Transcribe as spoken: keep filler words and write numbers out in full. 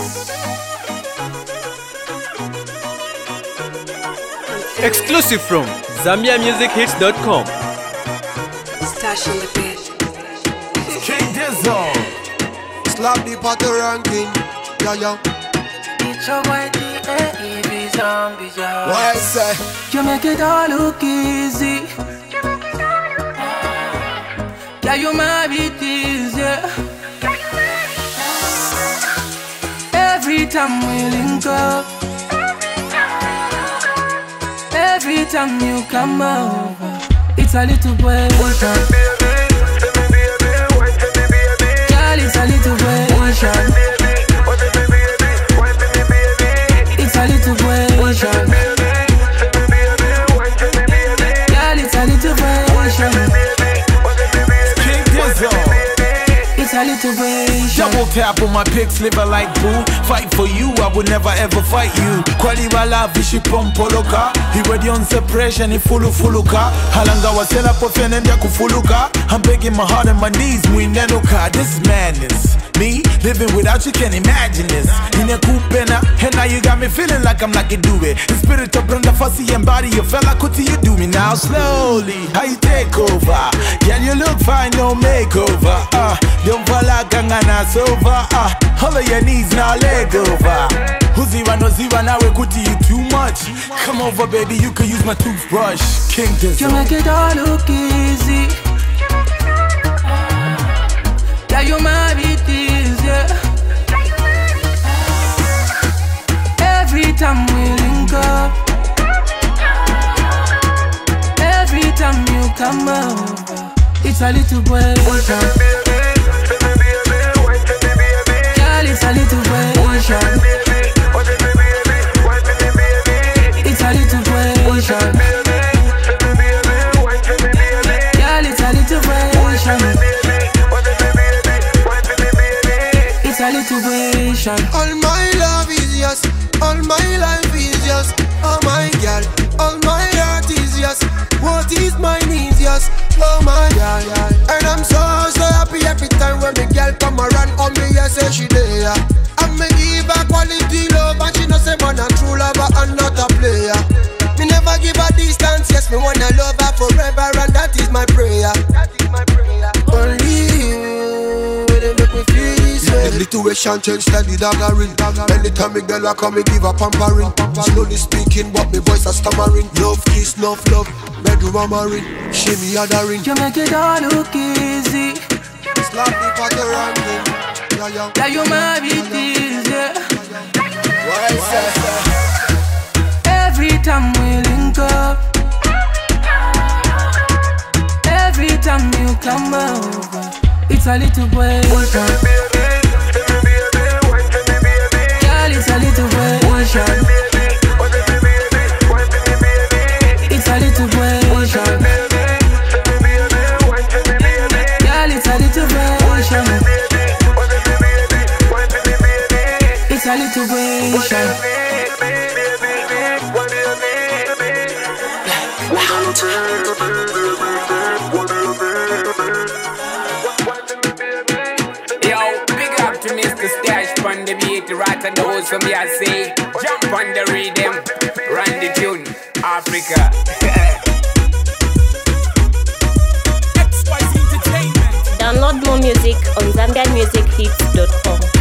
Exclusive from Zambia Music Hits dot com. Stash in the bed. King Dizzle. Slap the party ranking. Yeah, yeah. It's your white D A E V zombie, yeah. What I say? You make it all look easy. Yeah, you might be easy. Every time we link up, every time you come over, it's a little boy. Girl, it's a little boy. It's a little boy. Girl, it's a little boy. King Dizzle. It's a little boy. Double tap on my pics, live a like boo. Fight for you, I would never ever fight you. Kwali wala vishi pompoloka. He ready on separation, he fulu fuluka. Halanga wasela pofene ndia kufuluka. I'm begging my heart and my knees, muinenoka. This madness, me living without you can't imagine this. In a kupena, and now you got me feeling like I'm like you do it. The spirit of brenda fussy and body, you fella kuti you do me now slowly. How you take over? Yeah, you look fine, no makeover. Uh, don't fall like gangana over. Uh, all of your needs now leg over. Uziwa no ziwa now we kuti you too much. Come over, baby, you can use my toothbrush. King Dizzle. You make it all look easy. Yeah, you might be easy. Every time we link up, every time you come over, it's a little boy. Girl, it's a little boy. It's a little boy. Girl, it's a little boy. It's a little boy. All my love is yours. All my life is yours. Oh my girl. All my heart is yours. What is mine is yours. Oh my girl. And I'm so so happy every time when the girl come around. Oh me, yes, say she there. And me give her quality love, and she know say man a true lover and not a player. Me never give her distance, yes, me wanna love her forever, and that is my prayer. That is my prayer. Only you, they make me feel this way. The situation change, steady daggering. Anytime me girl a come, me give her pampering. Slowly speaking, but me voice a stammering. Love kiss, love, love, bedroom hammering. Shimmy othering. You make it all look easy. Slap the party ranking. Yeah, yeah. Yeah, you might be easy. What I say? Every time we link up, every time you come over, it's a little boy. Girl, it's a little boy. It's a little boy. Girl, it's a little boy. It's a little boy. Yo, big up to Mister Stash on the beat, right and those from me I say, jump on the rhythm, run the tune, Africa. Download more music on Zambia Music Hits dot com.